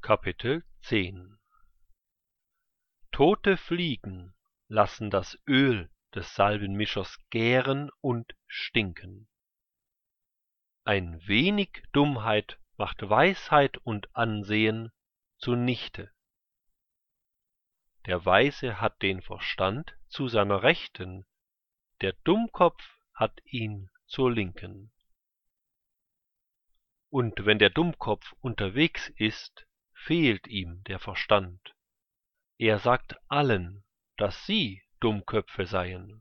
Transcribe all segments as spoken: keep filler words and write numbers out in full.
Kapitel zehn. Tote Fliegen lassen das Öl des Salbenmischers gären und stinken. Ein wenig Dummheit macht Weisheit und Ansehen zunichte. Der Weise hat den Verstand zu seiner Rechten, der Dummkopf hat ihn zur Linken. Und wenn der Dummkopf unterwegs ist, fehlt ihm der Verstand. Er sagt allen, dass sie Dummköpfe seien.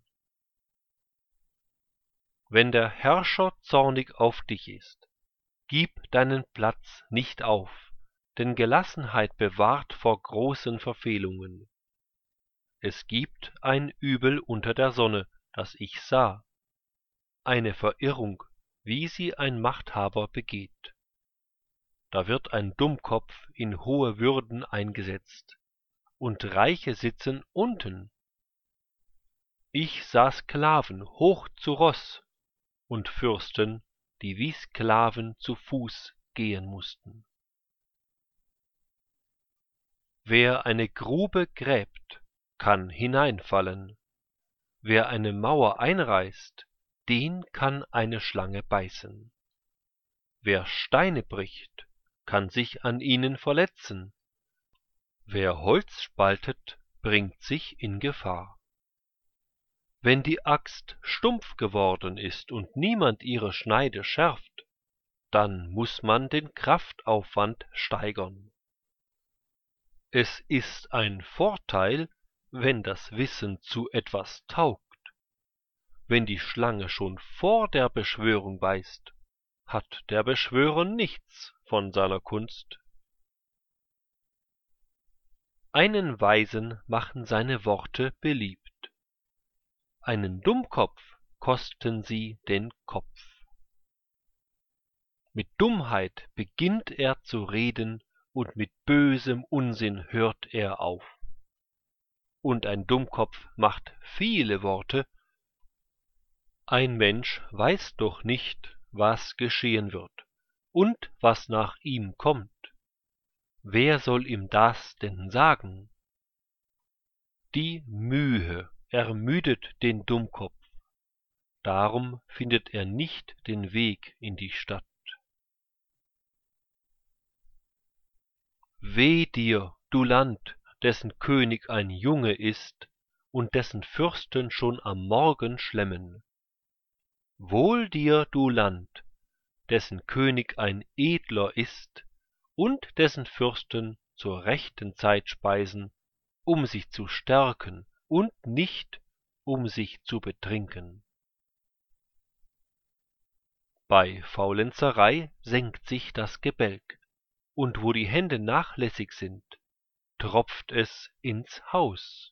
Wenn der Herrscher zornig auf dich ist, gib deinen Platz nicht auf, denn Gelassenheit bewahrt vor großen Verfehlungen. Es gibt ein Übel unter der Sonne, das ich sah, eine Verirrung, wie sie ein Machthaber begeht. Da wird ein Dummkopf in hohe Würden eingesetzt, und Reiche sitzen unten. Ich sah Sklaven hoch zu Ross und Fürsten, die wie Sklaven zu Fuß gehen mussten. Wer eine Grube gräbt, kann hineinfallen. Wer eine Mauer einreißt, den kann eine Schlange beißen. Wer Steine bricht, kann sich an ihnen verletzen. Wer Holz spaltet, bringt sich in Gefahr. Wenn die Axt stumpf geworden ist und niemand ihre Schneide schärft, dann muß man den Kraftaufwand steigern. Es ist ein Vorteil, wenn das Wissen zu etwas taugt. Wenn die Schlange schon vor der Beschwörung beißt, hat der Beschwörer nichts von seiner Kunst. Einen Weisen machen seine Worte beliebt. Einen Dummkopf kosten sie den Kopf. Mit Dummheit beginnt er zu reden, und mit bösem Unsinn hört er auf. Und ein Dummkopf macht viele Worte. Ein Mensch weiß doch nicht, was geschehen wird und was nach ihm kommt. Wer soll ihm das denn sagen? Die Mühe ermüdet den Dummkopf, darum findet er nicht den Weg in die Stadt. Weh dir, du Land, dessen König ein Junge ist und dessen Fürsten schon am Morgen schlemmen. Wohl dir, du Land, dessen König ein Edler ist und dessen Fürsten zur rechten Zeit speisen, um sich zu stärken und nicht, um sich zu betrinken. Bei Faulenzerei senkt sich das Gebälk, und wo die Hände nachlässig sind, tropft es ins Haus.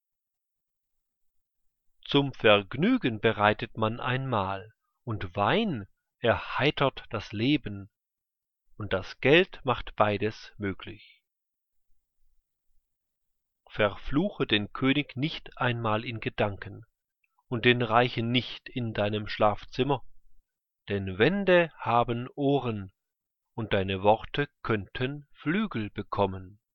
Zum Vergnügen bereitet man ein Mahl, und Wein erheitert das Leben, und das Geld macht beides möglich. Verfluche den König nicht einmal in Gedanken und den Reichen nicht in deinem Schlafzimmer, denn Wände haben Ohren, und deine Worte könnten Flügel bekommen.